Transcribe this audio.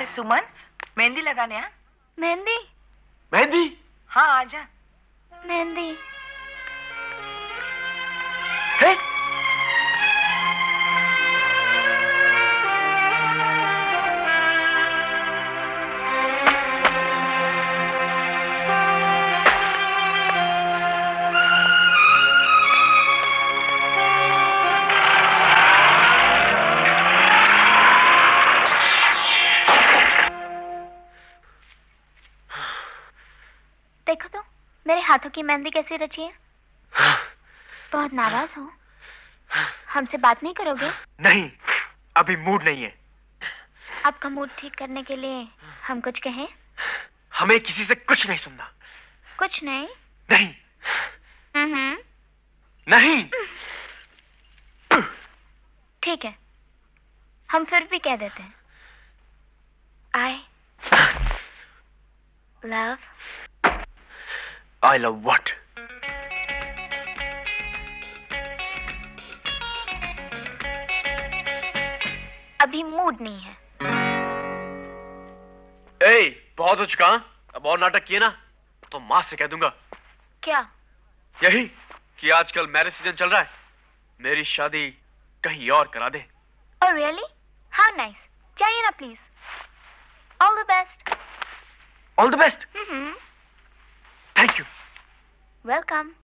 अरे सुमन, मेहंदी लगाने। हाँ, मेहंदी? मेहंदी? हाँ, आजा। मेहंदी? है? देखो तो मेरे हाथों की मेहंदी कैसी रची है। बहुत नाराज हो? हमसे बात नहीं करोगे? नहीं, अभी मूड नहीं है। आपका मूड ठीक करने के लिए हम कुछ कहें? हमें किसी से कुछ नहीं सुनना। कुछ नहीं? नहीं। नहीं। ठीक है, हम फिर भी कह देते हैं। I love what? अभी मूड नहीं है। बहुत हो चुका। अब और नाटक किए ना तो माँ से कह दूंगा। क्या? यही कि आजकल मैरिज सीजन चल रहा है, मेरी शादी कहीं और करा दे। Oh really? How nice. जाइए ना please. All the best. All the best. Thank you. Welcome.